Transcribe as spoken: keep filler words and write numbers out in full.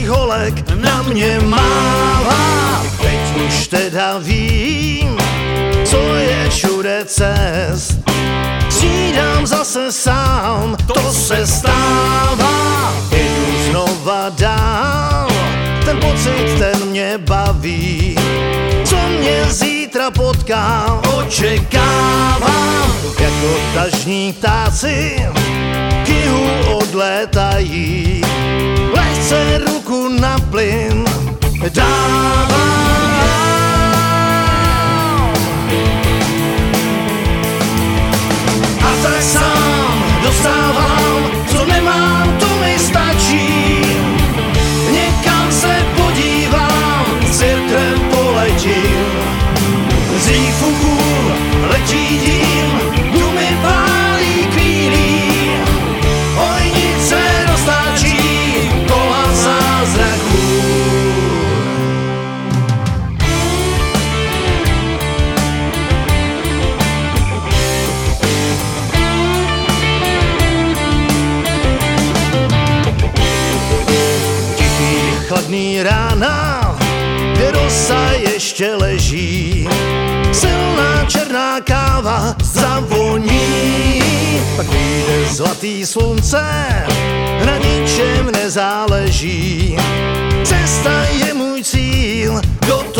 mladých holek na mě mává. Teď už teda vím, co je všude cest. Snídám zase sám, to se stává. Jdu znova dál, ten pocit, ten mě baví. Co mě zítra potká, očekávám. Jako tažní ptáci k jihu odlétají. Lehce ruku na plyn dávám. A tak sám dostávám, co nemám, to mi stačí. Někam se podívám, cirkrem poletím. Z jejich fuků letí dým, dumy pálí kvílí. Hojnice roztáčí kola zázraků. Tichý, chladný rána, kde rosa ještě leží. Silná černá káva zavoní. Pak vyjde zlatý slunce, na ničem nezáleží. Cesta je můj cíl, do